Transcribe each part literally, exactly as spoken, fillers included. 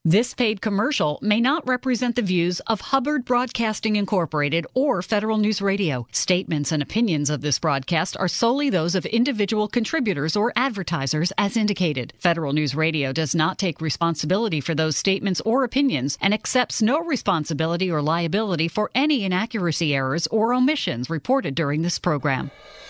This paid commercial may not represent the views of Hubbard Broadcasting Incorporated or Federal News Radio. Statements and opinions of this broadcast are solely those of individual contributors or advertisers as indicated. Federal News Radio does not take responsibility for those statements or opinions and accepts no responsibility or liability for any inaccuracy, errors, or omissions reported during this program.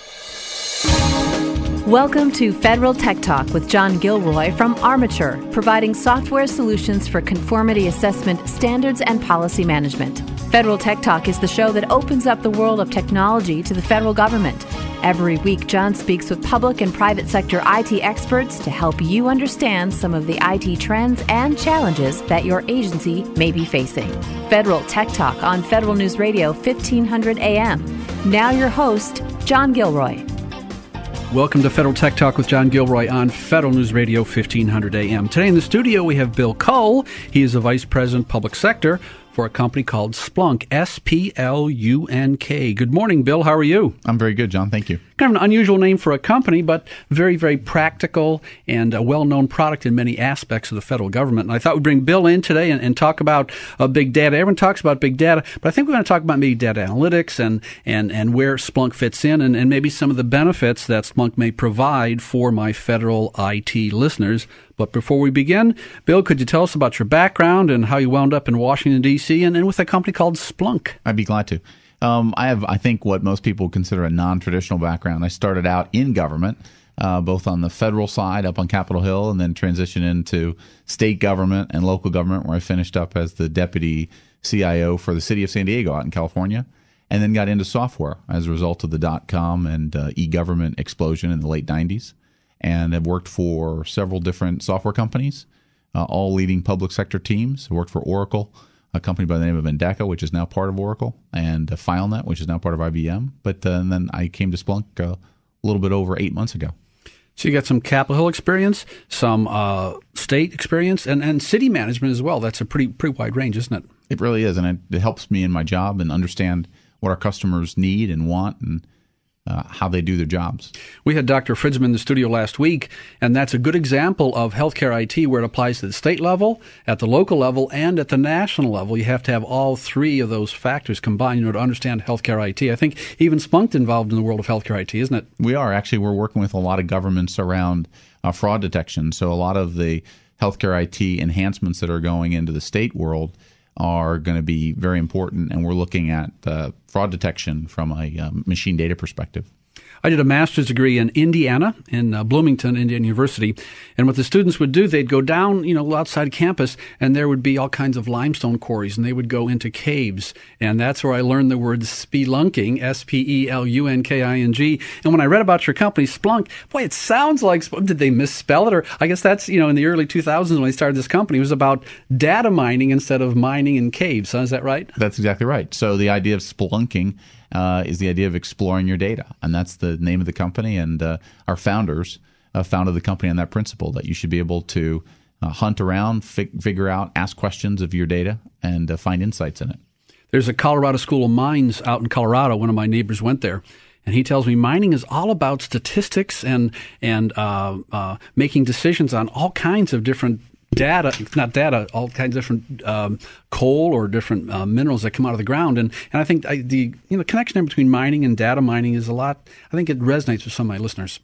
Welcome to Federal Tech Talk with John Gilroy from Armature, providing software solutions for conformity assessment, standards, and policy management. Federal Tech Talk is the show that opens up the world of technology to the federal government. Every week, John speaks with public and private sector I T experts to help you understand some of the I T trends and challenges that your agency may be facing. Federal Tech Talk on Federal News Radio fifteen hundred A M. Now your host, John Gilroy. Welcome to Federal Tech Talk with John Gilroy on Federal News Radio fifteen hundred A M. Today in the studio we have Bill Cull. He is the Vice President Public Sector for a company called Splunk, S P L U N K. Good morning, Bill. How are you? I'm very good, John. Thank you. Kind of an unusual name for a company, but very, very practical and a well-known product in many aspects of the federal government. And I thought we'd bring Bill in today and, and talk about uh, big data. Everyone talks about big data, but I think we're going to talk about maybe data analytics and, and, and where Splunk fits in and, and maybe some of the benefits that Splunk may provide for my federal I T listeners. But before we begin, Bill, could you tell us about your background and how you wound up in Washington, D C and, and with a company called Splunk? I'd be glad to. Um, I have, I think, what most people consider a non-traditional background. I started out in government, uh, both on the federal side up on Capitol Hill, and then transitioned into state government and local government, where I finished up as the deputy C I O for the city of San Diego out in California, and then got into software as a result of the dot-com and uh, e-government explosion in the late nineties. And I've worked for several different software companies, uh, all leading public sector teams. I worked for Oracle, a company by the name of Endeca, which is now part of Oracle, and uh, FileNet, which is now part of I B M. But uh, and then I came to Splunk uh, a little bit over eight months ago. So you got some Capitol Hill experience, some uh, state experience, and, and city management as well. That's a pretty pretty wide range, isn't it? It really is, and it, it helps me in my job and understand what our customers need and want and Uh, how they do their jobs. We had Doctor Fridsman in the studio last week, and that's a good example of healthcare I T where it applies to the state level, at the local level, and at the national level. You have to have all three of those factors combined in order to understand healthcare I T. I think even Splunk's involved in the world of healthcare I T, isn't it? We are. Actually, we're working with a lot of governments around uh, fraud detection. So a lot of the healthcare I T enhancements that are going into the state world are going to be very important, and we're looking at uh, fraud detection from a um, machine data perspective. I did a master's degree in Indiana, in uh, Bloomington, Indiana University, and what the students would do, they'd go down, you know, outside campus, and there would be all kinds of limestone quarries, and they would go into caves, and that's where I learned the word spelunking, S P E L U N K I N G, and when I read about your company, Splunk, boy, it sounds like, did they misspell it, or I guess that's, you know, in the early two thousands when I started this company, it was about data mining instead of mining in caves, huh? Is that right? That's exactly right. So the idea of spelunking Uh, is the idea of exploring your data. And that's the name of the company. And uh, our founders uh, founded the company on that principle, that you should be able to uh, hunt around, fig- figure out, ask questions of your data, and uh, find insights in it. There's a Colorado School of Mines out in Colorado. One of my neighbors went there. And he tells me mining is all about statistics and, and uh, uh, making decisions on all kinds of different data, not data, all kinds of different um, coal or different uh, minerals that come out of the ground. And, and I think I, the you know connection there between mining and data mining is a lot, I think it resonates with some of my listeners.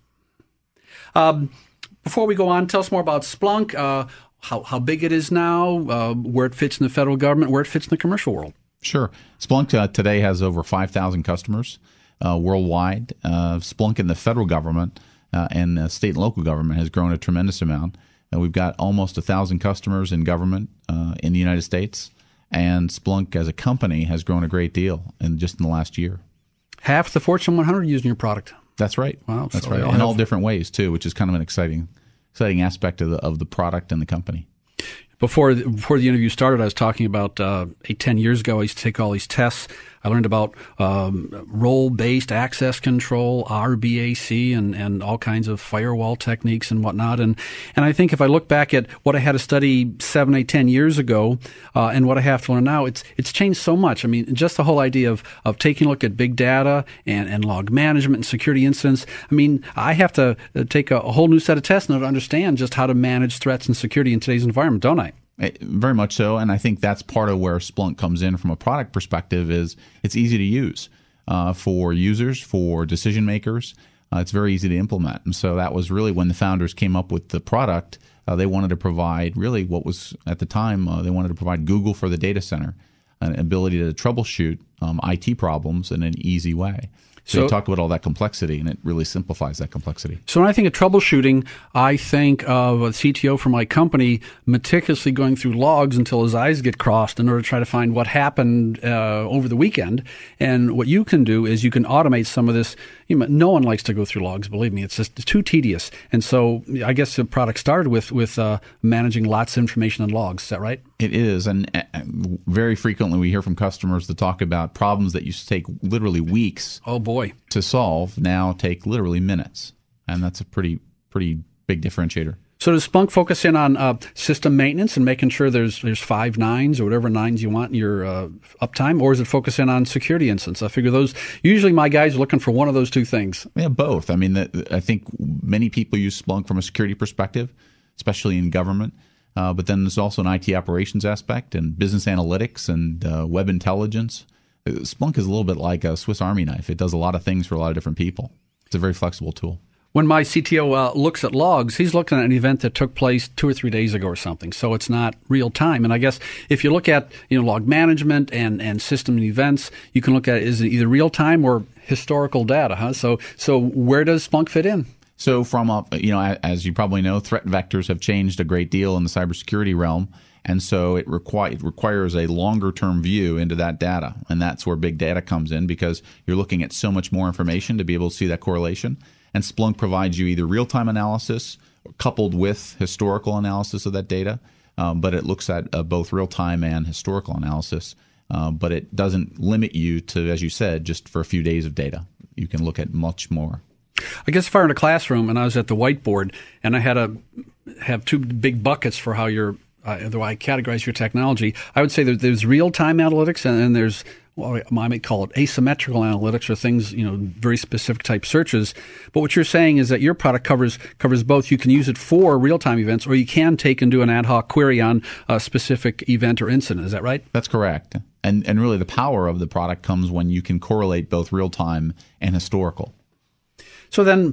Um, before we go on, tell us more about Splunk, uh, how, how big it is now, uh, where it fits in the federal government, where it fits in the commercial world. Sure. Splunk uh, today has over five thousand customers uh, worldwide. Uh, Splunk in the federal government uh, and uh, state and local government has grown a tremendous amount. And we've got almost one thousand customers in government uh, in the United States. And Splunk as a company has grown a great deal in just in the last year. Half the Fortune one hundred using your product. That's right. Wow. That's so right. All in have... all different ways, too, which is kind of an exciting exciting aspect of the, of the product and the company. Before the, before the interview started, I was talking about uh, eight, ten years ago, I used to take all these tests. I learned about um, role-based access control, R B A C, and, and all kinds of firewall techniques and whatnot. And, and I think if I look back at what I had to study seven, eight, ten years ago uh, and what I have to learn now, it's it's changed so much. I mean, just the whole idea of, of taking a look at big data and, and log management and security incidents. I mean, I have to take a, a whole new set of tests in order to understand just how to manage threats and security in today's environment, don't I? It, very much so, and I think that's part of where Splunk comes in from a product perspective. Is it's easy to use uh, for users, for decision makers. Uh, it's very easy to implement, and so that was really when the founders came up with the product. Uh, they wanted to provide really what was at the time uh, they wanted to provide Google for the data center, an ability to troubleshoot um, I T problems in an easy way. So, so you talk about all that complexity, and it really simplifies that complexity. So when I think of troubleshooting, I think of a C T O for my company meticulously going through logs until his eyes get crossed in order to try to find what happened uh, over the weekend. And what you can do is you can automate some of this. You know, no one likes to go through logs, believe me. It's just too tedious. And so I guess the product started with, with uh, managing lots of information in logs. Is that right? It is. And uh, very frequently we hear from customers that talk about problems that used to take literally weeks. Oh, boy. To solve now take literally minutes. And that's a pretty pretty big differentiator. So does Splunk focus in on uh, system maintenance and making sure there's there's five nines or whatever nines you want in your uh, uptime, or is it focus in on security incidents? I figure those usually my guys are looking for one of those two things. Yeah, both. I mean, the, I think many people use Splunk from a security perspective, especially in government. Uh, but then there's also an I T operations aspect and business analytics and uh, web intelligence. Splunk is a little bit like a Swiss Army knife. It does a lot of things for a lot of different people. It's a very flexible tool. When my C T O uh, looks at logs, he's looking at an event that took place two or three days ago or something. So it's not real time. And I guess if you look at you know log management and, and system and events, you can look at is it either real time or historical data. Huh? So so where does Splunk fit in? So from a, you know as you probably know, threat vectors have changed a great deal in the cybersecurity realm. And so it, requi- it requires a longer-term view into that data. And that's where big data comes in because you're looking at so much more information to be able to see that correlation. And Splunk provides you either real-time analysis coupled with historical analysis of that data, um, but it looks at uh, both real-time and historical analysis. Uh, but it doesn't limit you to, as you said, just for a few days of data. You can look at much more. I guess if I were in a classroom and I was at the whiteboard and I had to have two big buckets for how you're Uh, the way I categorize your technology, I would say that there's real-time analytics and then there's, well, I might call it asymmetrical analytics or things, you know, very specific type searches. But what you're saying is that your product covers covers both. You can use it for real-time events or you can take and do an ad hoc query on a specific event or incident. Is that right? That's correct. And, and really the power of the product comes when you can correlate both real-time and historical. So then,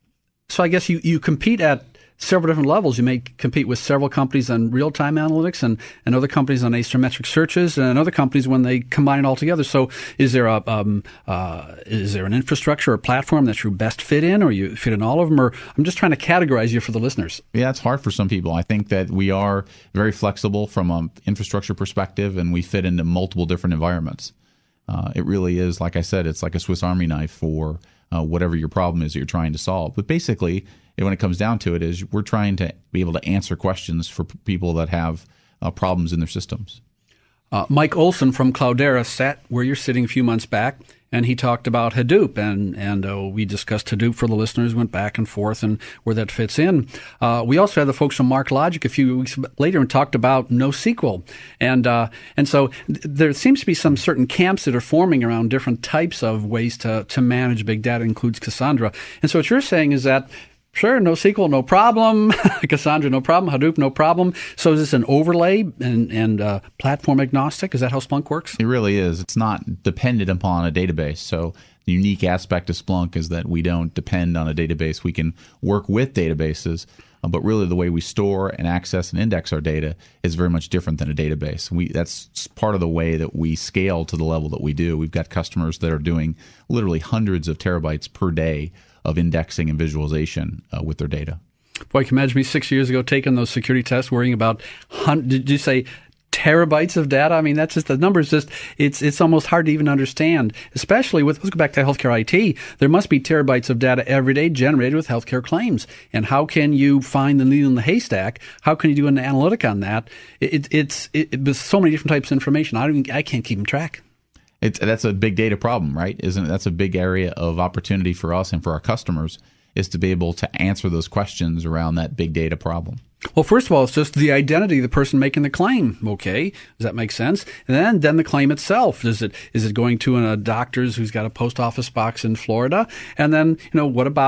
so I guess you, you compete at several different levels. You may compete with several companies on real-time analytics and, and other companies on asymmetric searches and other companies when they combine it all together. So is there a um, uh, is there an infrastructure or platform that you best fit in or you fit in all of them? Or I'm just trying to categorize you for the listeners. Yeah, it's hard for some people. I think that we are very flexible from an infrastructure perspective and we fit into multiple different environments. Uh, it really is, like I said, it's like a Swiss Army knife for uh, whatever your problem is that you're trying to solve. But basically, when it comes down to it, is we're trying to be able to answer questions for p- people that have uh, problems in their systems. Uh, Mike Olson from Cloudera sat where you're sitting a few months back, and he talked about Hadoop, and and uh, we discussed Hadoop for the listeners, went back and forth, and where that fits in. Uh, we also had the folks from MarkLogic a few weeks later and talked about NoSQL, and uh, and so th- there seems to be some certain camps that are forming around different types of ways to to manage big data, includes Cassandra. And so what you're saying is that sure, NoSQL, no problem. Cassandra, no problem. Hadoop, no problem. So is this an overlay and, and uh, platform agnostic? Is that how Splunk works? It really is. It's not dependent upon a database. So the unique aspect of Splunk is that we don't depend on a database. We can work with databases, uh, but really the way we store and access and index our data is very much different than a database. We That's part of the way that we scale to the level that we do. We've got customers that are doing literally hundreds of terabytes per day of indexing and visualization uh, with their data. Boy, can you imagine me six years ago taking those security tests, worrying about, hun- did you say terabytes of data? I mean, that's just, the numbers just, it's it's almost hard to even understand, especially with, let's go back to healthcare I T. There must be terabytes of data every day generated with healthcare claims. And how can you find the needle in the haystack? How can you do an analytic on that? It, it, it's, it, it, there's so many different types of information. I don't, I can't keep them track. It's, that's a big data problem, right? Isn't it? That's a big area of opportunity for us and for our customers is to be able to answer those questions around that big data problem. Well, first of all, it's just the identity of the person making the claim. Okay, does that make sense? And then, then the claim itself. Is it is it going to a doctor's who's got a post office box in Florida? And then, you know, what about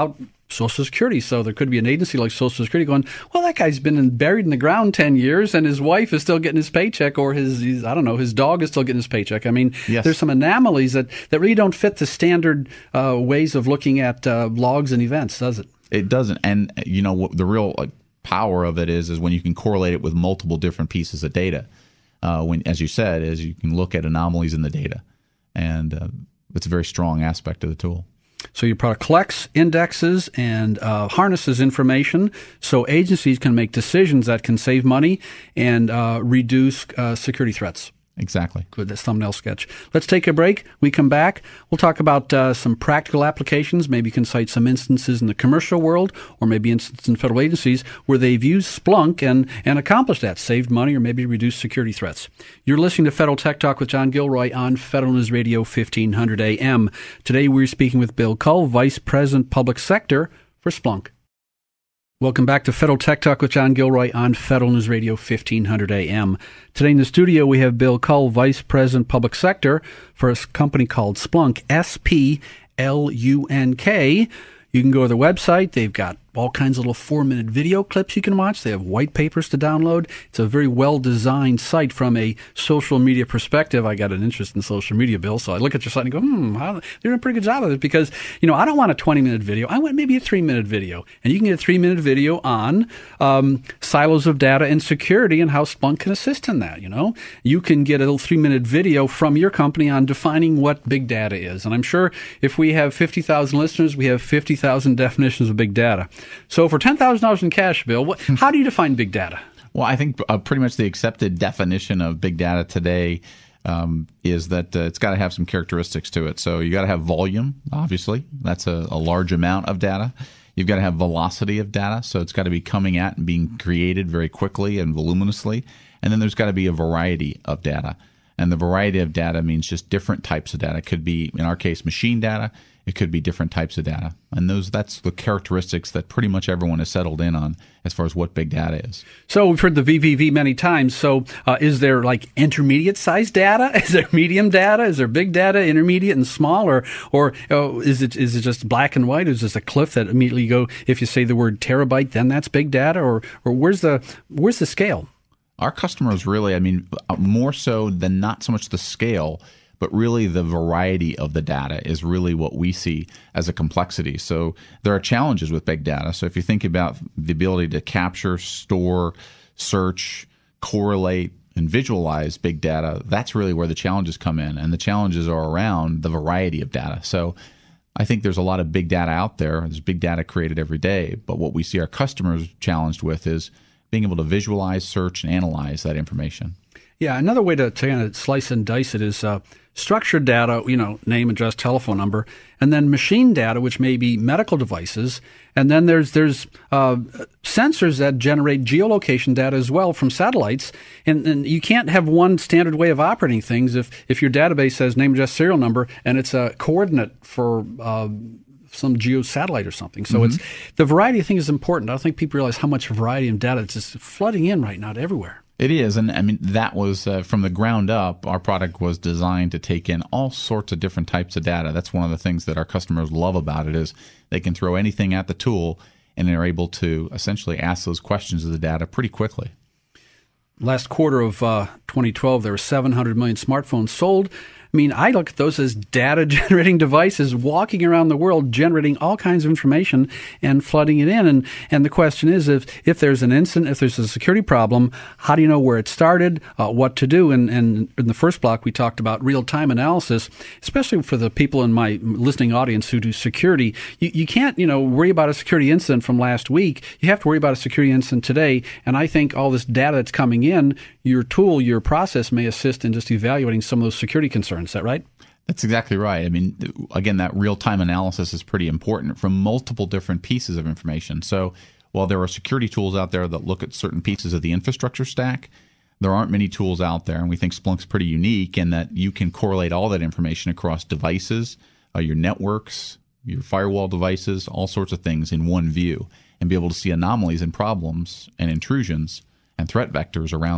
Social Security. So there could be an agency like Social Security going, well, that guy's been in, buried in the ground ten years and his wife is still getting his paycheck, or his, his I don't know, his dog is still getting his paycheck. I mean, yes. There's some anomalies that, that really don't fit the standard uh, ways of looking at uh, logs and events, does it? It doesn't. And, you know, what the real like, power of it is, is when you can correlate it with multiple different pieces of data. Uh, when, as you said, is you can look at anomalies in the data. And uh, it's a very strong aspect of the tool. So your product collects, indexes, and uh, harnesses information so agencies can make decisions that can save money and uh, reduce uh, security threats. Exactly. Good, this thumbnail sketch. Let's take a break. We come back. We'll talk about uh, some practical applications. Maybe you can cite some instances in the commercial world or maybe instances in federal agencies where they've used Splunk and, and accomplished that, saved money or maybe reduced security threats. You're listening to Federal Tech Talk with John Gilroy on Federal News Radio fifteen hundred A M. Today we're speaking with Bill Cull, Vice President Public Sector for Splunk. Welcome back to Federal Tech Talk with John Gilroy on Federal News Radio fifteen hundred A M. Today in the studio we have Bill Cull, Vice President Public Sector for a company called Splunk, S P L U N K. You can go to their website. They've got all kinds of little four-minute video clips you can watch. They have white papers to download. It's a very well-designed site from a social media perspective. I got an interest in social media, Bill, so I look at your site and go, hmm, how, they're doing a pretty good job of it because, you know, I don't want a twenty-minute video. I want maybe a three-minute video. And you can get a three-minute video on um, silos of data and security and how Splunk can assist in that, you know. You can get a little three-minute video from your company on defining what big data is. And I'm sure if we have fifty thousand listeners, we have fifty thousand definitions of big data. So for ten thousand dollars in cash, Bill, what, how do you define big data? Well, I think uh, pretty much the accepted definition of big data today um, is that uh, it's got to have some characteristics to it. So you got to have volume, obviously. That's a, a large amount of data. You've got to have velocity of data. So it's got to be coming at and being created very quickly and voluminously. And then there's got to be a variety of data. And the variety of data means just different types of data. It could be, in our case, machine data. It could be different types of data. And those that's the characteristics that pretty much everyone has settled in on as far as what big data is. So we've heard the V V V many times. So uh, is there like intermediate sized data? Is there medium data? Is there big data, intermediate and small? Or or uh, is it is it just black and white? Is this a cliff that immediately you go, if you say the word terabyte, then that's big data? Or or where's the where's the scale? Our customers really, I mean, more so than not so much the scale, but really the variety of the data is really what we see as a complexity. So there are challenges with big data. So if you think about the ability to capture, store, search, correlate, and visualize big data, that's really where the challenges come in. And the challenges are around the variety of data. So I think there's a lot of big data out there. There's big data created every day. But what we see our customers challenged with is being able to visualize, search, and analyze that information. Yeah, another way to, to kind of slice and dice it is uh, structured data, you know, name, address, telephone number, and then machine data, which may be medical devices, and then there's there's uh, sensors that generate geolocation data as well from satellites, and, and you can't have one standard way of operating things if, if your database says name, address, serial number, and it's a coordinate for uh, some geo satellite or something. So mm-hmm. it's the variety of things is important. I don't think people realize how much variety of data is just flooding in right now to everywhere. It is, and I mean that was uh, from the ground up. Our product was designed to take in all sorts of different types of data. That's one of the things that our customers love about it is they can throw anything at the tool, and they're able to essentially ask those questions of the data pretty quickly. Last quarter of uh, twenty twelve, there were seven hundred million smartphones sold. I mean, I look at those as data-generating devices walking around the world, generating all kinds of information and flooding it in. And and the question is, if if there's an incident, if there's a security problem, how do you know where it started, uh, what to do? And, and in the first block, we talked about real-time analysis, especially for the people in my listening audience who do security. You, you can't, you know, worry about a security incident from last week. You have to worry about a security incident today. And I think all this data that's coming in, your tool, your process may assist in just evaluating some of those security concerns. Is that right? That's exactly right. I mean, again, that real-time analysis is pretty important from multiple different pieces of information. So while there are security tools out there that look at certain pieces of the infrastructure stack, there aren't many tools out there. And we think Splunk's pretty unique in that you can correlate all that information across devices, uh, your networks, your firewall devices, all sorts of things in one view and be able to see anomalies and problems and intrusions and threat vectors around that.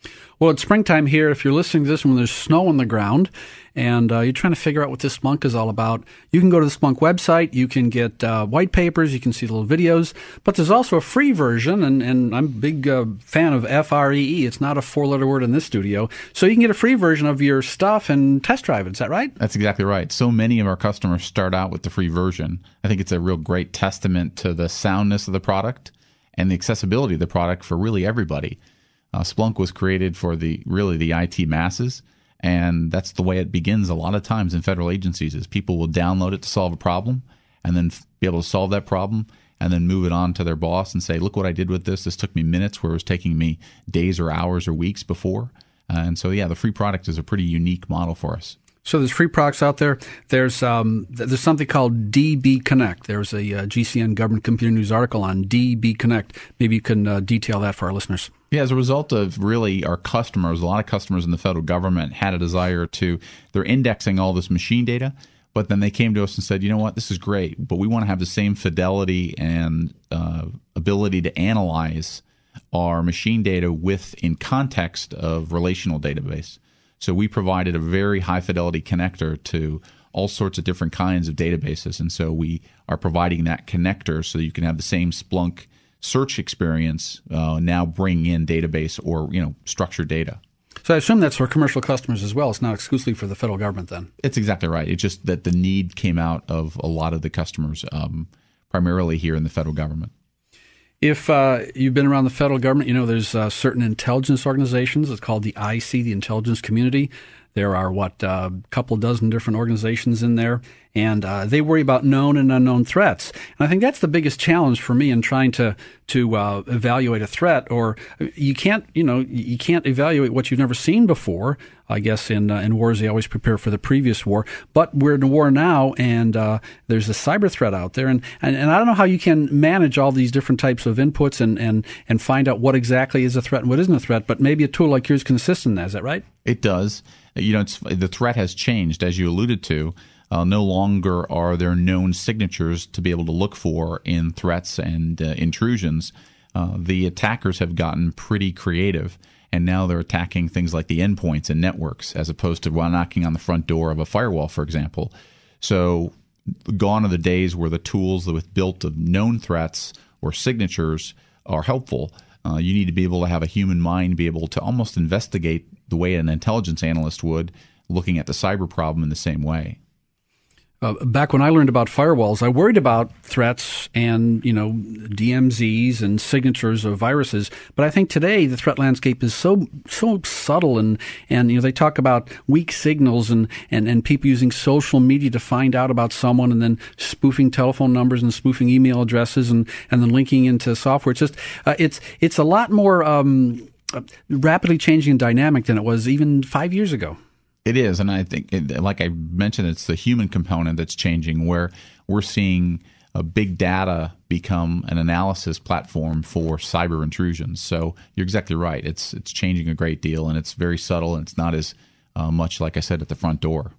Well, it's springtime here. If you're listening to this when there's snow on the ground and uh, you're trying to figure out what this Splunk is all about, you can go to the Splunk website. You can get uh, white papers. You can see little videos. But there's also a free version, and, and I'm a big uh, fan of F R E E. It's not a four-letter word in this studio. So you can get a free version of your stuff and test drive it. Is that right? That's exactly right. So many of our customers start out with the free version. I think it's a real great testament to the soundness of the product and the accessibility of the product for really everybody. Uh, Splunk was created for the really the I T masses, and that's the way it begins a lot of times in federal agencies is people will download it to solve a problem and then f- be able to solve that problem and then move it on to their boss and say, look what I did with this. This took me minutes where it was taking me days or hours or weeks before. Uh, and so, yeah, the free product is a pretty unique model for us. So there's free products out there. There's um, there's something called D B Connect. There's a uh, G C N Government Computer News article on D B Connect. Maybe you can uh, detail that for our listeners. Yeah, as a result of really our customers, a lot of customers in the federal government had a desire to, they're indexing all this machine data, but then they came to us and said, you know what, this is great, but we want to have the same fidelity and uh, ability to analyze our machine data with in context of relational database. So we provided a very high fidelity connector to all sorts of different kinds of databases. And so we are providing that connector so you can have the same Splunk search experience uh, now bring in database or, you know, structured data. So I assume that's for commercial customers as well. It's not exclusively for the federal government then. It's exactly right. It's just that the need came out of a lot of the customers, um, primarily here in the federal government. If uh, you've been around the federal government, you know there's uh, certain intelligence organizations. It's called the I C, the intelligence community. There are, what, a uh, couple dozen different organizations in there, and uh, they worry about known and unknown threats. And I think that's the biggest challenge for me in trying to to uh, evaluate a threat. Or you can't, you know, you can't evaluate what you've never seen before. I guess in uh, in wars they always prepare for the previous war, but we're in a war now, and uh, there's a cyber threat out there, and, and and I don't know how you can manage all these different types of inputs and and and find out what exactly is a threat and what isn't a threat. But maybe a tool like yours can assist in that. Is that right? It does. You know, it's, the threat has changed, as you alluded to. Uh, no longer are there known signatures to be able to look for in threats and uh, intrusions. Uh, the attackers have gotten pretty creative, and now they're attacking things like the endpoints and networks as opposed to knocking on the front door of a firewall, for example. So gone are the days where the tools that with built of known threats or signatures are helpful. Uh, you need to be able to have a human mind be able to almost investigate the way an intelligence analyst would, looking at the cyber problem in the same way. Uh, back when I learned about firewalls, I worried about threats and, you know, D M Zs and signatures of viruses. But I think today the threat landscape is so so subtle, and, and you know, they talk about weak signals and, and, and people using social media to find out about someone and then spoofing telephone numbers and spoofing email addresses and, and then linking into software. It's just uh, it's it's a lot more um, rapidly changing and dynamic than it was even five years ago. It is, and I think, it, like I mentioned, it's the human component that's changing, where we're seeing uh, big data become an analysis platform for cyber intrusions. So you're exactly right. It's it's changing a great deal, and it's very subtle, and it's not as uh, much, like I said, at the front door.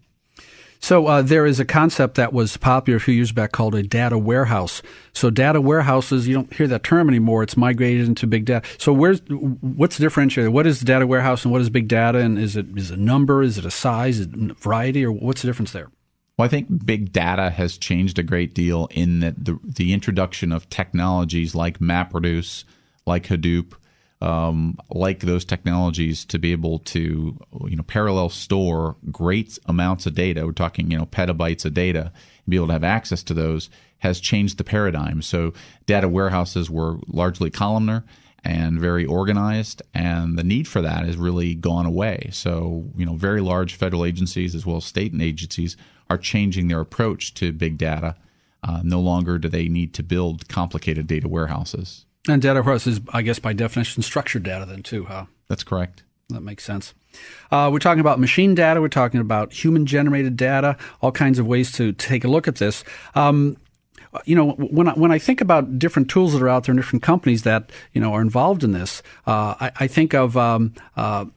So uh, there is a concept that was popular a few years back called a data warehouse. So data warehouses, you don't hear that term anymore. It's migrated into big data. So where's what's the differentiator? What is the data warehouse and what is big data? And is it is it a number? Is it a size? Is it a variety? Or what's the difference there? Well, I think big data has changed a great deal in that the, the introduction of technologies like MapReduce, like Hadoop, Um, like those technologies to be able to, you know, parallel store great amounts of data. We're talking, you know, petabytes of data, and be able to have access to those has changed the paradigm. So data warehouses were largely columnar and very organized, and the need for that has really gone away. So, you know, very large federal agencies as well as state agencies are changing their approach to big data. Uh, no longer do they need to build complicated data warehouses. And data warehouse is, I guess, by definition, structured data then, too, huh? That's correct. That makes sense. Uh, we're talking about machine data. We're talking about human-generated data, all kinds of ways to take a look at this. Um, you know, when I, when I think about different tools that are out there and different companies that, you know, are involved in this, uh, I, I think of um, uh,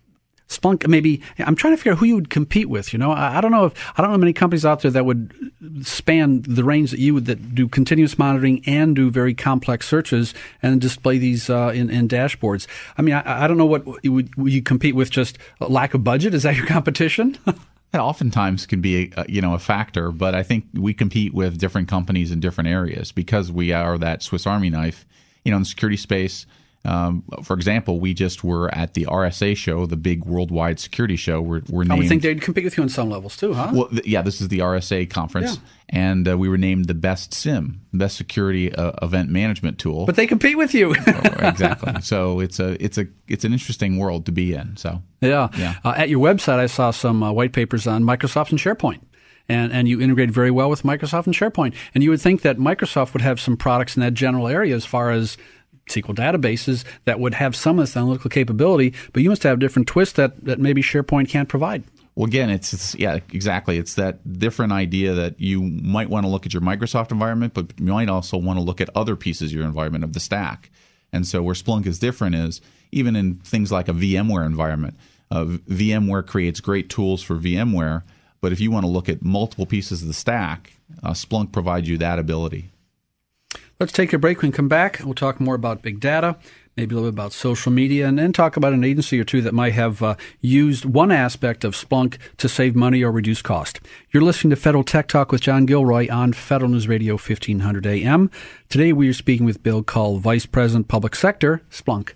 Splunk, maybe, I'm trying to figure out who you would compete with. You know, I, I don't know if, I don't know many companies out there that would span the range that you would, that do continuous monitoring and do very complex searches and display these uh, in, in dashboards. I mean, I, I don't know what you would, would you compete with, just a lack of budget? Is that your competition? That oftentimes can be a, you know, a factor, but I think we compete with different companies in different areas because we are that Swiss Army knife, you know, in the security space. Um, for example, we just were at the R S A show, the big worldwide security show. We're, we're named. I would think they'd compete with you on some levels too, huh? Well, th- yeah, this is the R S A conference, yeah. and uh, we were named the best SIM, best security uh, event management tool. But they compete with you. oh, exactly. So it's a it's a it's an interesting world to be in. So yeah, yeah. Uh, at your website, I saw some uh, white papers on Microsoft and SharePoint. And and you integrate very well with Microsoft and SharePoint. And you would think that Microsoft would have some products in that general area as far as S Q L databases that would have some of this analytical capability, but you must have different twists that, that maybe SharePoint can't provide. Well, again, it's, it's yeah, exactly. It's that different idea that you might want to look at your Microsoft environment, but you might also want to look at other pieces of your environment of the stack. And so where Splunk is different is even in things like a VMware environment. Uh, VMware creates great tools for VMware, but if you want to look at multiple pieces of the stack, uh, Splunk provides you that ability. Let's take a break. When we come back, we'll talk more about big data, maybe a little bit about social media, and then talk about an agency or two that might have uh, used one aspect of Splunk to save money or reduce cost. You're listening to Federal Tech Talk with John Gilroy on Federal News Radio fifteen hundred A M. Today we are speaking with Bill Cull, Vice President, Public Sector, Splunk.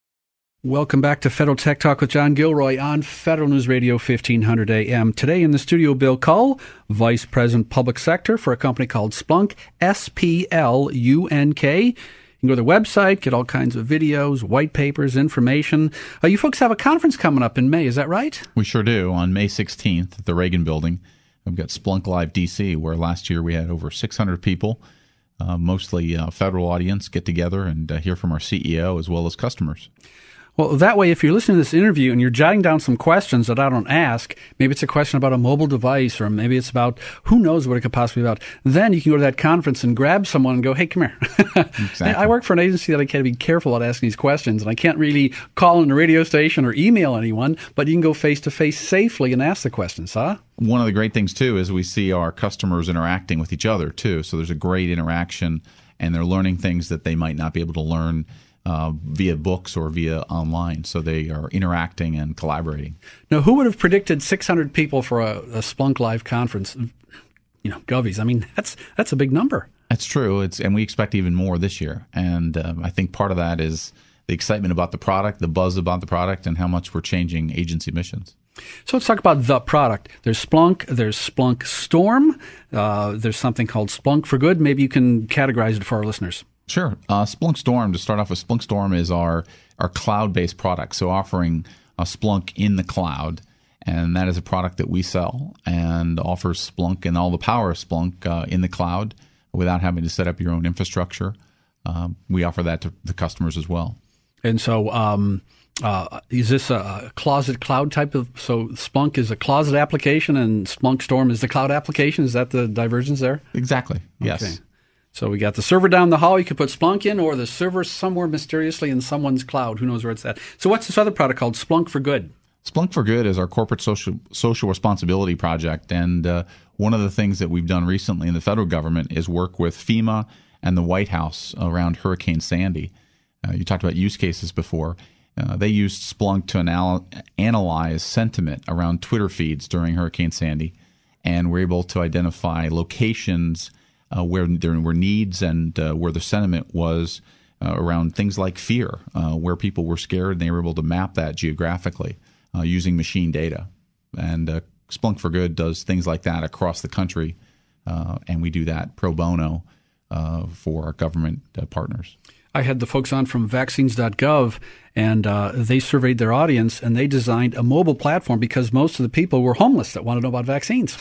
Welcome back to Federal Tech Talk with John Gilroy on Federal News Radio fifteen hundred A M. Today in the studio, Bill Cull, Vice President Public Sector for a company called Splunk, S P L U N K. You can go to their website, get all kinds of videos, white papers, information. Uh, you folks have a conference coming up in May, is that right? We sure do. On May sixteenth at the Reagan Building, we've got Splunk Live D C, where last year we had over six hundred people, uh, mostly uh, federal audience, get together and uh, hear from our C E O as well as customers. Well, that way, if you're listening to this interview and you're jotting down some questions that I don't ask, maybe it's a question about a mobile device, or maybe it's about who knows what it could possibly be about, then you can go to that conference and grab someone and go, hey, come here. Exactly. I work for an agency that I can't be careful about asking these questions, and I can't really call in a radio station or email anyone, but you can go face-to-face safely and ask the questions, huh? One of the great things, too, is we see our customers interacting with each other, too. So there's a great interaction, and they're learning things that they might not be able to learn Uh, via books or via online. So they are interacting and collaborating. Now, who would have predicted six hundred people for a, a Splunk Live conference? You know, Govies. I mean, that's that's a big number. That's true. It's and we expect even more this year. And um, I think part of that is the excitement about the product, the buzz about the product, and how much we're changing agency missions. So let's talk about the product. There's Splunk. There's Splunk Storm. Uh, there's something called Splunk for Good. Maybe you can categorize it for our listeners. Sure. Uh, Splunk Storm, to start off with, Splunk Storm is our, our cloud-based product, so offering a Splunk in the cloud, and that is a product that we sell and offers Splunk and all the power of Splunk uh, in the cloud without having to set up your own infrastructure. Um, we offer that to the customers as well. And so um, uh, is this a closet cloud type of, so Splunk is a closet application and Splunk Storm is the cloud application? Is that the divergence there? Exactly, yes. Okay. So we got the server down the hall you could put Splunk in, or the server somewhere mysteriously in someone's cloud. Who knows where it's at? So what's this other product called, Splunk for Good? Splunk for Good is our corporate social social responsibility project. And uh, one of the things that we've done recently in the federal government is work with FEMA and the White House around Hurricane Sandy. Uh, you talked about use cases before. Uh, they used Splunk to anal- analyze sentiment around Twitter feeds during Hurricane Sandy, and we're able to identify locations Uh, where there were needs and uh, where the sentiment was uh, around things like fear, uh, where people were scared, and they were able to map that geographically uh, using machine data. And uh, Splunk for Good does things like that across the country, uh, and we do that pro bono uh, for our government uh, partners. I had the folks on from vaccines dot gov, and uh, they surveyed their audience, and they designed a mobile platform because most of the people were homeless that want to know about vaccines.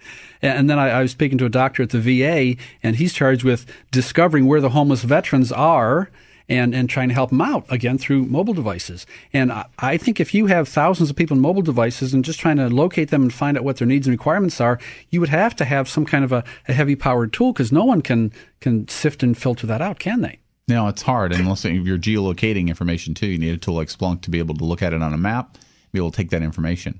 And then I, I was speaking to a doctor at the V A, and he's charged with discovering where the homeless veterans are and, and trying to help them out, again, through mobile devices. And I, I think if you have thousands of people in mobile devices and just trying to locate them and find out what their needs and requirements are, you would have to have some kind of a, a heavy-powered tool because no one can, can sift and filter that out, can they? No, it's hard. Unless you're geolocating information, too. You need a tool like Splunk to be able to look at it on a map, be able to take that information.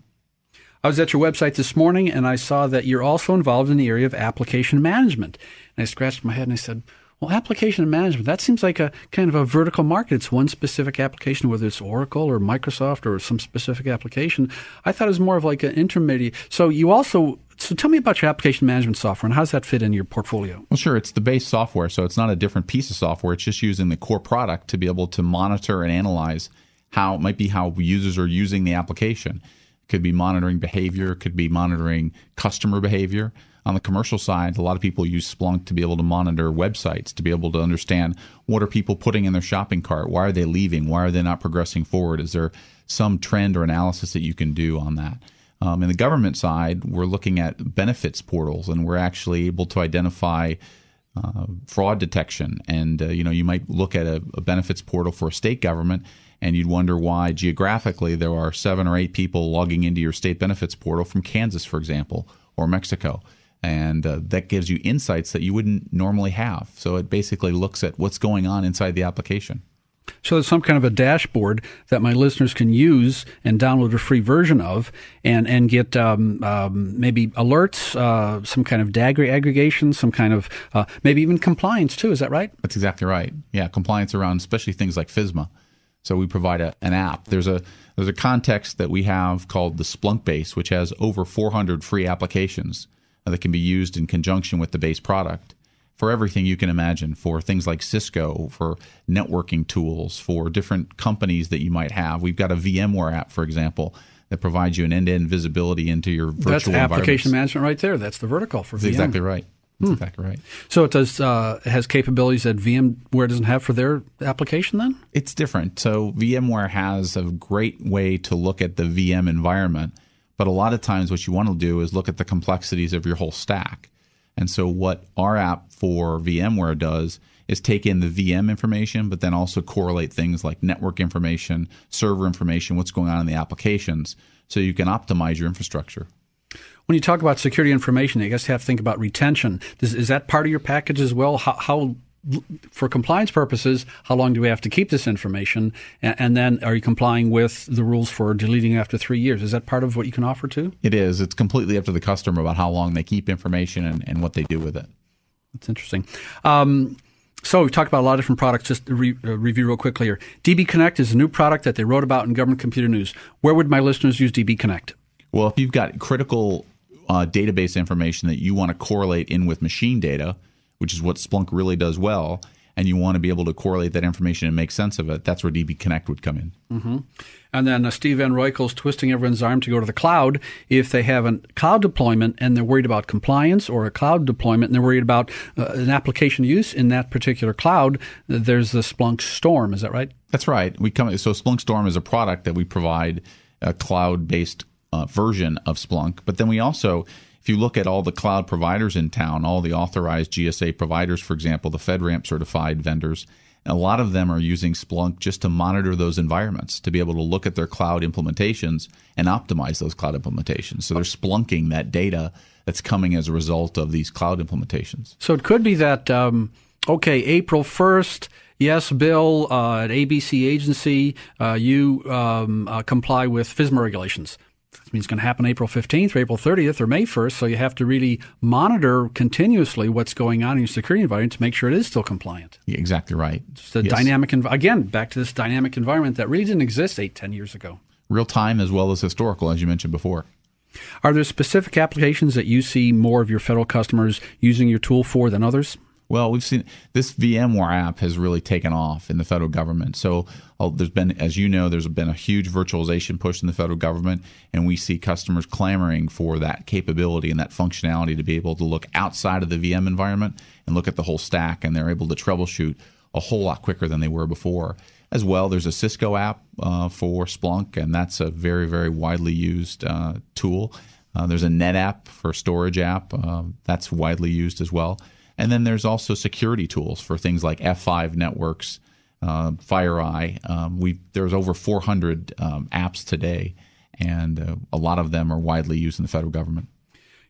I was at your website this morning, and I saw that you're also involved in the area of application management. And I scratched my head and I said, well, application management, that seems like a kind of a vertical market. It's one specific application, whether it's Oracle or Microsoft or some specific application. I thought it was more of like an intermediate. So you also, so tell me about your application management software and how does that fit in your portfolio? Well, sure. It's the base software. So it's not a different piece of software. It's just using the core product to be able to monitor and analyze how it might be how users are using the application. It could be monitoring behavior. It could be monitoring customer behavior. On the commercial side, a lot of people use Splunk to be able to monitor websites, to be able to understand what are people putting in their shopping cart, why are they leaving, why are they not progressing forward, is there some trend or analysis that you can do on that. Um, in the government side, we're looking at benefits portals, and we're actually able to identify uh, fraud detection. And uh, you know, you might look at a, a benefits portal for a state government, and you'd wonder why geographically there are seven or eight people logging into your state benefits portal from Kansas, for example, or Mexico. And uh, that gives you insights that you wouldn't normally have. So it basically looks at what's going on inside the application. So there's some kind of a dashboard that my listeners can use and download a free version of and, and get um, um, maybe alerts, uh, some kind of data aggregation, some kind of uh, maybe even compliance too. Is that right? That's exactly right. Yeah, compliance around especially things like FISMA. So we provide a, an app. There's a there's a context that we have called the Splunk Base, which has over four hundred free applications that can be used in conjunction with the base product for everything you can imagine, for things like Cisco, for networking tools, for different companies that you might have. We've got a VMware app, for example, that provides you an end-to-end visibility into your virtual That's application management right there. That's the vertical for That's V M. exactly right. That's hmm. exactly right. So it does uh, it has capabilities that VMware doesn't have for their application then? It's different. So VMware has a great way to look at the V M environment. But a lot of times what you want to do is look at the complexities of your whole stack. And so what our app for VMware does is take in the V M information, but then also correlate things like network information, server information, what's going on in the applications, so you can optimize your infrastructure. When you talk about security information, I guess you have to think about retention. Is, is that part of your package as well? How, how for compliance purposes, how long do we have to keep this information? And, and then are you complying with the rules for deleting after three years? Is that part of what you can offer too? It is. It's completely up to the customer about how long they keep information and, and what they do with it. That's interesting. Um, so we've talked about a lot of different products. Just to re, uh, review real quickly here. D B Connect is a new product that they wrote about in Government Computer News. Where would my listeners use D B Connect? Well, if you've got critical uh, database information that you want to correlate in with machine data, which is what Splunk really does well, and you want to be able to correlate that information and make sense of it, that's where D B Connect would come in. Mm-hmm. And then uh, Steve Van Roykel's twisting everyone's arm to go to the cloud if they have a cloud deployment and they're worried about compliance, or a cloud deployment and they're worried about uh, an application use in that particular cloud. There's the Splunk Storm. Is that right? That's right. We come so Splunk Storm is a product that we provide, a cloud-based uh, version of Splunk. But then we also, if you look at all the cloud providers in town, all the authorized G S A providers, for example, the FedRAMP certified vendors, a lot of them are using Splunk just to monitor those environments, to be able to look at their cloud implementations and optimize those cloud implementations. So they're Splunking that data that's coming as a result of these cloud implementations. So it could be that, um, okay, April first, yes, Bill, uh, at A B C agency, uh, you um, uh, comply with FISMA regulations. It means it's going to happen April fifteenth or April thirtieth or May first, so you have to really monitor continuously what's going on in your security environment to make sure it is still compliant. Yeah, exactly right. Just a yes. dynamic, env- again, back to this dynamic environment that really didn't exist eight, ten years ago. Real time as well as historical, as you mentioned before. Are there specific applications that you see more of your federal customers using your tool for than others? Well, we've seen this VMware app has really taken off in the federal government. So uh, there's been, as you know, there's been a huge virtualization push in the federal government, and we see customers clamoring for that capability and that functionality to be able to look outside of the V M environment and look at the whole stack, and they're able to troubleshoot a whole lot quicker than they were before. As well, there's a Cisco app uh, for Splunk, and that's a very, very widely used uh, tool. Uh, there's a NetApp for storage app. Uh, that's widely used as well. And then there's also security tools for things like F five networks, uh, FireEye. Um, we there's over four hundred um, apps today, and uh, a lot of them are widely used in the federal government.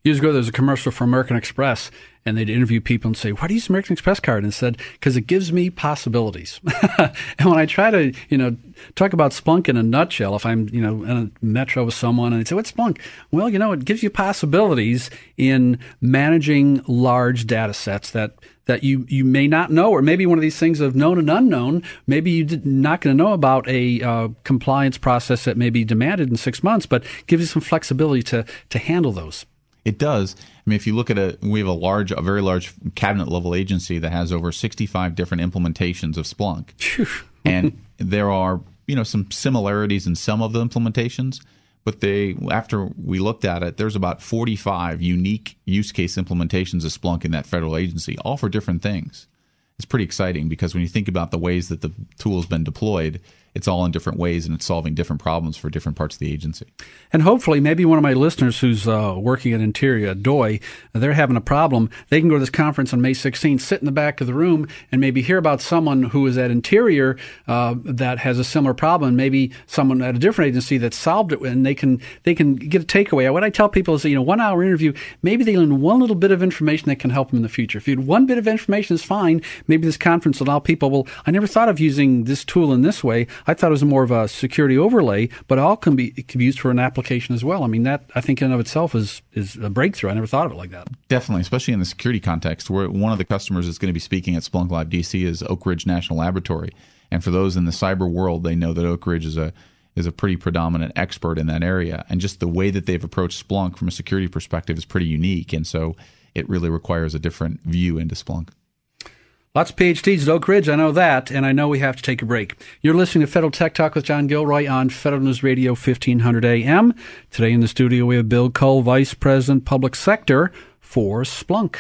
Years ago, there was a commercial for American Express, and they'd interview people and say, why do you use American Express card? And said, because it gives me possibilities. And when I try to, you know, talk about Splunk in a nutshell, if I'm, you know, in a metro with someone and they say, what's Splunk? Well, you know, it gives you possibilities in managing large data sets that that you, you may not know, or maybe one of these things of known and unknown. Maybe you're not going to know about a uh, compliance process that may be demanded in six months, but gives you some flexibility to to handle those. It does. I mean, if you look at a, we have a large, a very large cabinet level agency that has over sixty-five different implementations of Splunk, and there are, you know, some similarities in some of the implementations. But they, after we looked at it, there's about forty-five unique use case implementations of Splunk in that federal agency, all for different things. It's pretty exciting because when you think about the ways that the tool has been deployed, it's all in different ways and it's solving different problems for different parts of the agency. And hopefully, maybe one of my listeners who's uh, working at Interior, at D O I, they're having a problem. They can go to this conference on May sixteenth, sit in the back of the room, and maybe hear about someone who is at Interior uh, that has a similar problem. Maybe someone at a different agency that solved it, and they can they can get a takeaway. What I tell people is, you know, one hour interview, maybe they learn one little bit of information that can help them in the future. If you had one bit of information is fine. Maybe this conference will allow people, well, I never thought of using this tool in this way. I thought it was more of a security overlay, but all can be, it can be used for an application as well. I mean, that I think in and of itself is is a breakthrough. I never thought of it like that. Definitely, especially in the security context, where one of the customers that's going to be speaking at Splunk Live D C is Oak Ridge National Laboratory. And for those in the cyber world, they know that Oak Ridge is a is a pretty predominant expert in that area. And just the way that they've approached Splunk from a security perspective is pretty unique. And so it really requires a different view into Splunk. Lots of P H Ds at Oak Ridge, I know that, and I know we have to take a break. You're listening to Federal Tech Talk with John Gilroy on Federal News Radio fifteen hundred A M. Today in the studio we have Bill Cull, Vice President, Public Sector for Splunk.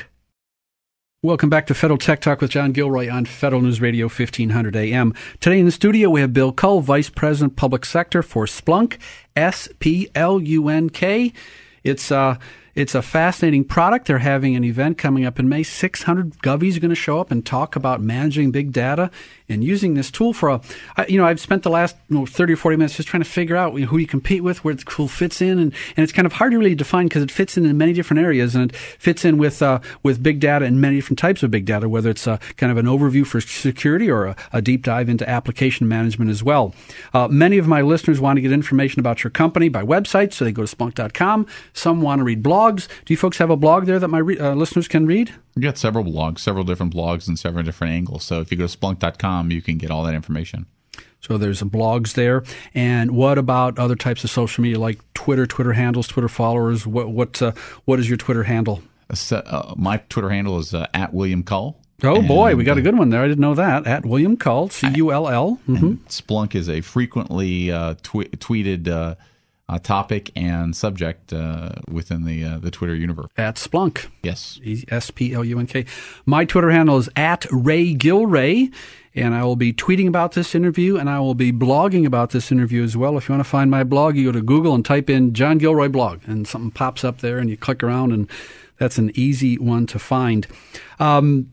Welcome back to Federal Tech Talk with John Gilroy on Federal News Radio fifteen hundred A M. Today in the studio we have Bill Cull, Vice President, Public Sector for Splunk, S P L U N K. It's uh It's a fascinating product. They're having an event coming up in May. six hundred Govies are going to show up and talk about managing big data and using this tool for a, I, you know, I've spent the last you know, thirty or forty minutes just trying to figure out you know, who you compete with, where the tool fits in. And, and it's kind of hard to really define because it fits in in many different areas, and it fits in with, uh, with big data and many different types of big data, whether it's uh, kind of an overview for security or a, a deep dive into application management as well. Uh, many of my listeners want to get information about your company by website, so they go to splunk dot com. Some want to read blogs. Do you folks have a blog there that my re- uh, listeners can read? We've got several blogs, several different blogs and several different angles. So if you go to splunk dot com, you can get all that information. So there's blogs there. And what about other types of social media like Twitter, Twitter handles, Twitter followers? What what, uh, what is your Twitter handle? Uh, uh, my Twitter handle is uh, at William Cull. Oh, and, boy, we got a good one there. I didn't know that. At William Cull, C U L L. Mm-hmm. Splunk is a frequently uh, tw- tweeted uh Uh, topic and subject uh, within the uh, the Twitter universe. At Splunk. Yes. S P L U N K. My Twitter handle is at Ray Gilray, and I will be tweeting about this interview, and I will be blogging about this interview as well. If you want to find my blog, you go to Google and type in John Gilroy blog, and something pops up there, and you click around, and that's an easy one to find. Um,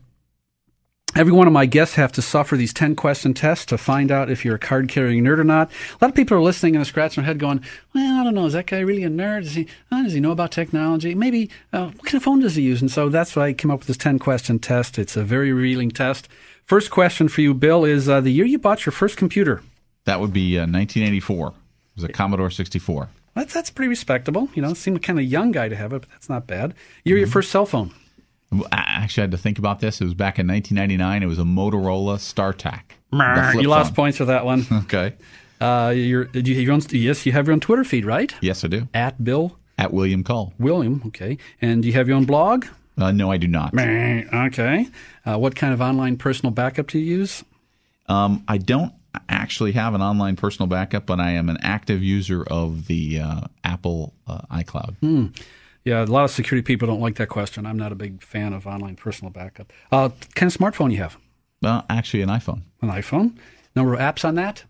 Every one of my guests have to suffer these ten-question tests to find out if you're a card-carrying nerd or not. A lot of people are listening and scratching their head going, well, I don't know, is that guy really a nerd? Does he, oh, does he know about technology? Maybe, uh, what kind of phone does he use? And so that's why I came up with this ten-question test. It's a very revealing test. First question for you, Bill, is uh, the year you bought your first computer. That would be uh, nineteen eighty-four. It was a Commodore sixty-four. That's, that's pretty respectable. You know, it seemed kind of a young guy to have it, but that's not bad. Year mm-hmm. your first cell phone. Actually, I had to think about this. It was back in nineteen ninety-nine. It was a Motorola StarTAC. You lost phone. Points for that one. Okay. Uh, you're, did you have your own, yes, you have your own Twitter feed, right? Yes, I do. At Bill? At William Cull. William, okay. And do you have your own blog? Uh, no, I do not. Okay. Uh, what kind of online personal backup do you use? Um, I don't actually have an online personal backup, but I am an active user of the uh, Apple uh, iCloud. Hmm. Yeah, a lot of security people don't like that question. I'm not a big fan of online personal backup. Uh, what kind of smartphone you have? Well, actually, an iPhone. An iPhone? Number of apps on that?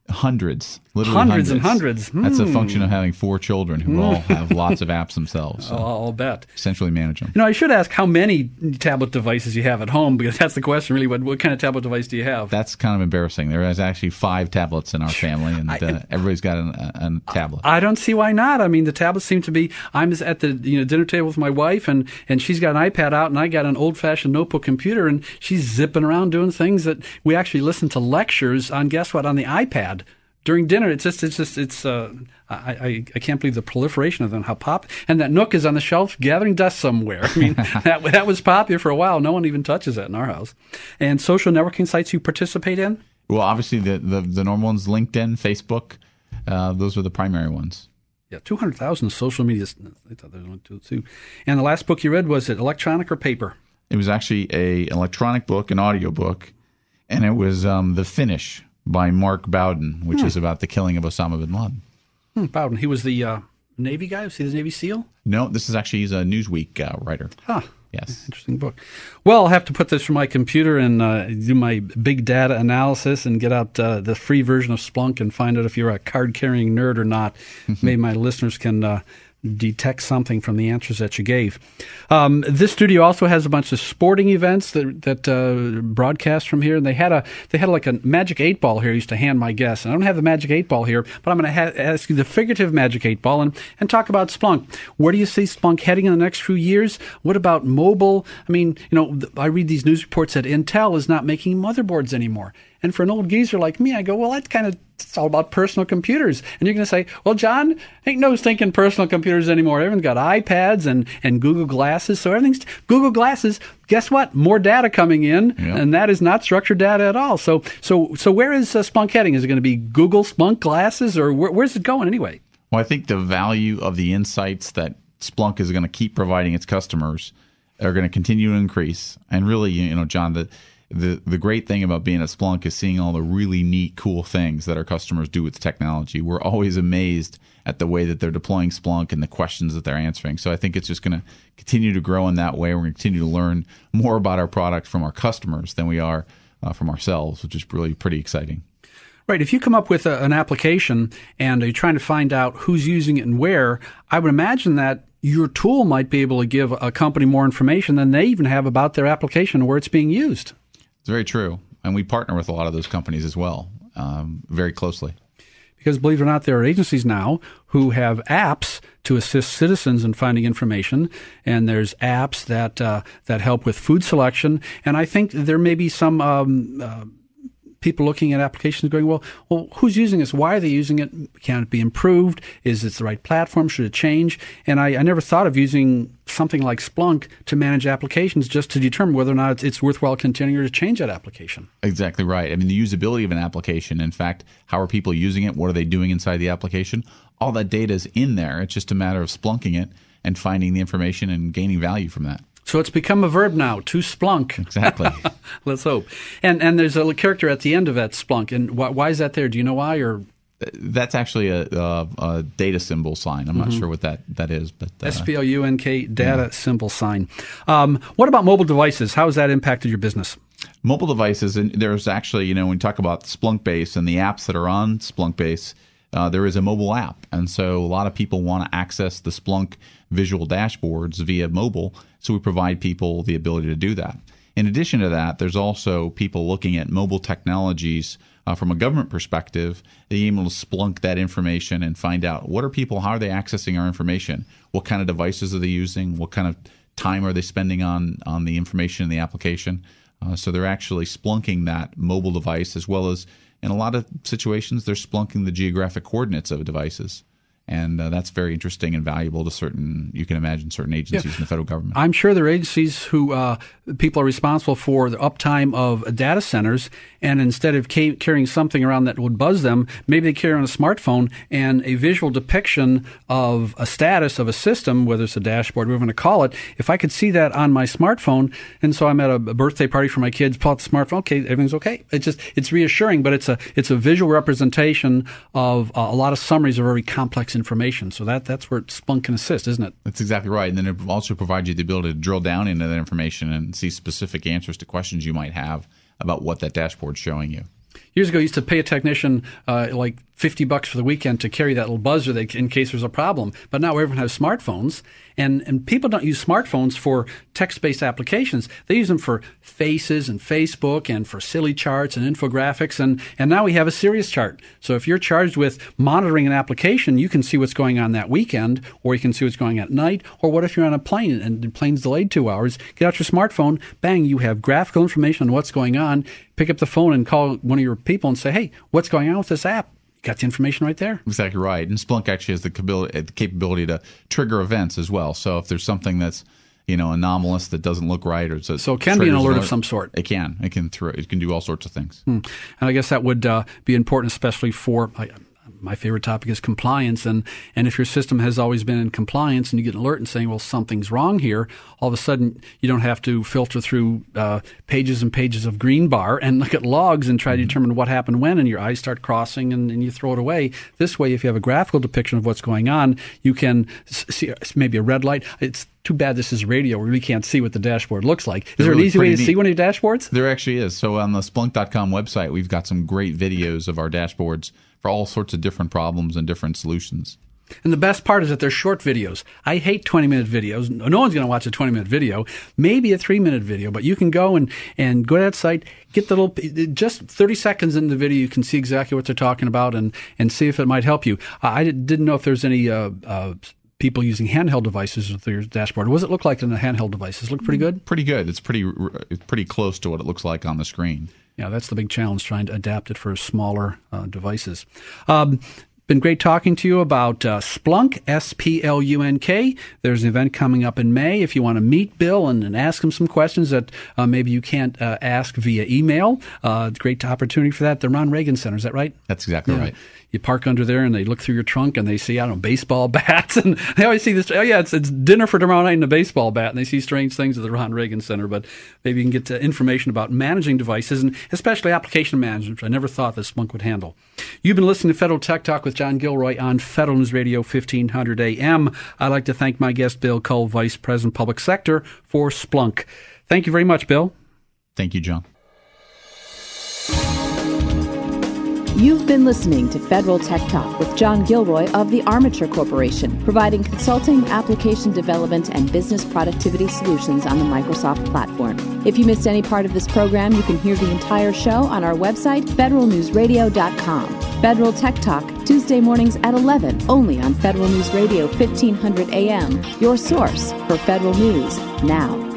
Hundreds, literally hundreds, hundreds. and hundreds. Hmm. That's a function of having four children who all have lots of apps themselves. So I'll bet. Essentially manage them. You know, I should ask how many tablet devices you have at home, because that's the question, really. What, what kind of tablet device do you have? That's kind of embarrassing. There is actually five tablets in our family, and I, uh, everybody's got an, a, a tablet. I don't see why not. I mean, the tablets seem to be, I'm at the you know dinner table with my wife, and, and she's got an iPad out, and I got an old-fashioned notebook computer, and she's zipping around doing things that we actually listen to lectures on, guess what, on the iPad. During dinner, it's just, it's just, it's, uh, I, I, I can't believe the proliferation of them, how pop, and that Nook is on the shelf gathering dust somewhere. I mean, that, that was popular for a while. No one even touches that in our house. And social networking sites you participate in? Well, obviously the, the, the normal ones, LinkedIn, Facebook, uh, those are the primary ones. Yeah, two hundred thousand social media. I thought there was one, two, two. And the last book you read, was it electronic or paper? It was actually a electronic book, an audio book, and it was um, The Finish by Mark Bowden, which hmm. is about the killing of Osama bin Laden. Hmm, Bowden. He was the uh, Navy guy? Was he the Navy SEAL? No, this is actually, he's a Newsweek uh, writer. Huh. Yes. Interesting book. Well, I'll have to put this from my computer and uh, do my big data analysis and get out uh, the free version of Splunk and find out if you're a card-carrying nerd or not. Maybe my listeners can uh, detect something from the answers that you gave. Um, this studio also has a bunch of sporting events that that uh, broadcast from here, and they had a they had like a magic eight ball here. I used to hand my guests, and I don't have the magic eight ball here, but I'm going to ha- ask you the figurative magic eight ball and and talk about Splunk. Where do you see Splunk heading in the next few years? What about mobile? I mean, you know, I read these news reports that Intel is not making motherboards anymore. And for an old geezer like me, I go, well, that's kind of, it's all about personal computers. And you're going to say, well, John, ain't no stinking personal computers anymore. Everyone's got iPads and, and Google Glasses. So everything's Google Glasses. Guess what? More data coming in, yep. And that is not structured data at all. So so so where is uh, Splunk heading? Is it going to be Google Splunk Glasses, or where, where's it going anyway? Well, I think the value of the insights that Splunk is going to keep providing its customers are going to continue to increase. And really, you know, John, the The the great thing about being at Splunk is seeing all the really neat, cool things that our customers do with technology. We're always amazed at the way that they're deploying Splunk and the questions that they're answering. So I think it's just going to continue to grow in that way. We're going to continue to learn more about our product from our customers than we are uh, from ourselves, which is really pretty exciting. Right. If you come up with a, an application and you're trying to find out who's using it and where, I would imagine that your tool might be able to give a company more information than they even have about their application or where it's being used. It's very true. And we partner with a lot of those companies as well, um, very closely. Because believe it or not, there are agencies now who have apps to assist citizens in finding information, and there's apps that uh, that help with food selection. And I think there may be some um, uh, people looking at applications going, well, well, who's using this? Why are they using it? Can it be improved? Is this the right platform? Should it change? And I, I never thought of using something like Splunk to manage applications just to determine whether or not it's, it's worthwhile continuing to change that application. Exactly right. I mean, the usability of an application, in fact, how are people using it? What are they doing inside the application? All that data is in there. It's just a matter of Splunking it and finding the information and gaining value from that. So it's become a verb now, to Splunk. Exactly. Let's hope. And and there's a character at the end of that Splunk. And why, why is that there? Do you know why? Or that's actually a, a, a data symbol sign. I'm mm-hmm. not sure what that, that is. But uh, S P L U N K, data yeah. symbol sign. Um, what about mobile devices? How has that impacted your business? Mobile devices, and there's actually, you know, when we talk about Splunkbase and the apps that are on Splunkbase, Uh, there is a mobile app. And so a lot of people want to access the Splunk visual dashboards via mobile. So we provide people the ability to do that. In addition to that, there's also people looking at mobile technologies uh, from a government perspective, being able to Splunk that information and find out what are people, how are they accessing our information? What kind of devices are they using? What kind of time are they spending on, on the information in the application? Uh, so they're actually Splunking that mobile device, as well as in a lot of situations, they're Splunking the geographic coordinates of devices. And uh, that's very interesting and valuable to certain, you can imagine, certain agencies yeah. in the federal government. I'm sure there are agencies who uh, people are responsible for the uptime of data centers, and instead of ca- carrying something around that would buzz them, maybe they carry on a smartphone and a visual depiction of a status of a system, whether it's a dashboard, whatever we're going to call it. If I could see that on my smartphone, and so I'm at a birthday party for my kids, pull out the smartphone, okay, everything's okay. It's just, it's reassuring, but it's a it's a visual representation of uh, a lot of summaries of very complex information. So that that's where Splunk can assist, isn't it? That's exactly right. And then it also provides you the ability to drill down into that information and see specific answers to questions you might have about what that dashboard's showing you. Years ago, you used to pay a technician uh, like fifty bucks for the weekend to carry that little buzzer they, in case there's a problem. But now everyone has smartphones, and, and people don't use smartphones for text-based applications. They use them for Faces and Facebook and for silly charts and infographics, and, and now we have a serious chart. So if you're charged with monitoring an application, you can see what's going on that weekend, or you can see what's going on at night, or what if you're on a plane and the plane's delayed two hours? Get out your smartphone, bang, you have graphical information on what's going on. Pick up the phone and call one of your people and say, hey, what's going on with this app? Got the information right there. Exactly right. And Splunk actually has the capability, the capability to trigger events as well. So if there's something that's, you know, anomalous that doesn't look right, or so, so it can be an alert of some sort. It can. It can. Throw, it can do all sorts of things. Hmm. And I guess that would uh, be important, especially for. I, My favorite topic is compliance, and, and if your system has always been in compliance and you get an alert and saying, well, something's wrong here, all of a sudden you don't have to filter through uh, pages and pages of green bar and look at logs and try to determine what happened when, and your eyes start crossing and, and you throw it away. This way, if you have a graphical depiction of what's going on, you can see maybe a red light. It's too bad this is radio. We really can't see what the dashboard looks like. Is They're there an really easy way to neat. see one of your dashboards? There actually is. So on the Splunk dot com website, we've got some great videos of our dashboards for all sorts of different problems and different solutions. And the best part is that they're short videos. I hate twenty-minute videos. No one's going to watch a twenty-minute video, maybe a three-minute video, but you can go and, and go to that site, get the little, just thirty seconds in the video, you can see exactly what they're talking about and, and see if it might help you. Uh, I didn't know if there's any uh, uh, people using handheld devices with their dashboard. What does it look like in the handheld devices? Look pretty good? Pretty good. It's pretty, it's pretty close to what it looks like on the screen. Yeah, that's the big challenge, trying to adapt it for smaller uh, devices. Um, been great talking to you about uh, Splunk, S P L U N K. There's an event coming up in May. If you want to meet Bill and, and ask him some questions that uh, maybe you can't uh, ask via email, uh, great opportunity for that. The Ron Reagan Center, is that right? That's exactly yeah. right. You park under there and they look through your trunk and they see, I don't know, baseball bats. And they always see this, oh yeah, it's, it's dinner for tomorrow night and a baseball bat. And they see strange things at the Ron Reagan Center. But maybe you can get uh, information about managing devices and especially application management, which I never thought that Splunk would handle. You've been listening to Federal Tech Talk with John Gilroy on Federal News Radio fifteen hundred A M. I'd like to thank my guest, Bill Cole, Vice President Public Sector for Splunk. Thank you very much, Bill. Thank you, John. You've been listening to Federal Tech Talk with John Gilroy of the Armature Corporation, providing consulting, application development, and business productivity solutions on the Microsoft platform. If you missed any part of this program, you can hear the entire show on our website, federal news radio dot com. Federal Tech Talk, Tuesday mornings at eleven, only on Federal News Radio fifteen hundred A M, your source for federal news now.